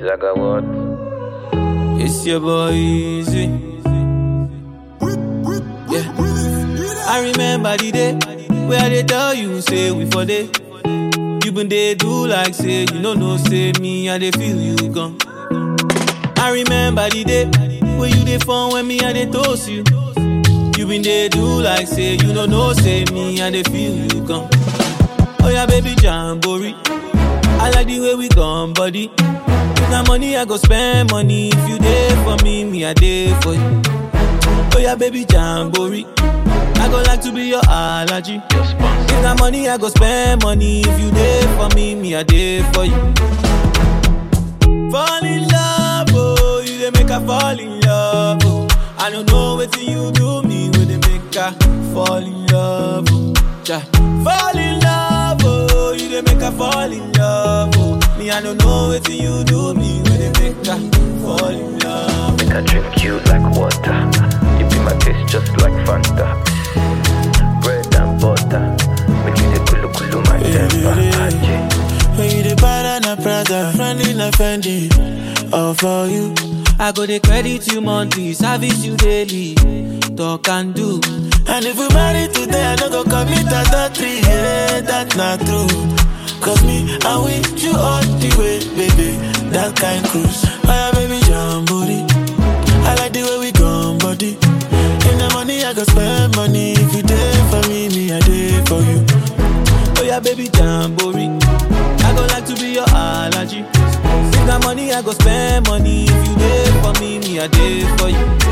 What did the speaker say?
Zaga what? It's your boy Easy. Yeah. I remember the day where they tell you say we for day. You been they do like say you no say me and they feel you gone. I remember the day where you dey phone when me and they toast you. You been they do like say you no say me and they feel you gone. Oh yeah, baby Jamboree. I like the way we gone, buddy. Now money I go spend money. If you there for me, me I there for you. Oh yeah, baby Jamboree. I go like to be your allergy. If now money I go spend money. If you there for me, me I there for you. Fall in love, oh, you dey make her fall in love, oh. I don't know what you do me when they make her fall in love, oh. Yeah. Fall in love, oh, you dey make her fall in love, oh. Me, I don't know what you do me when they make her fall in love. Make I drink you like water. You be my taste just like Fanta. Bread and butter. Make you the kulu kulu my temper. When you the banana Prada, friendly na Fendi, all for you. I go the credit you monthly, service you daily, talk and do. And if we marry today, I don't go commit adultery, yeah, that's not true. Cause me, I with you all the way, baby, that kind cruise. Oh yeah, baby, Jamboree. I like the way we gone, buddy. In the money, I go spend money. If you there for me, me, I there for you. Oh yeah, baby Jamboree. I go like to be your allergy. If that money, I go spend money. If you there for me, me I there for you.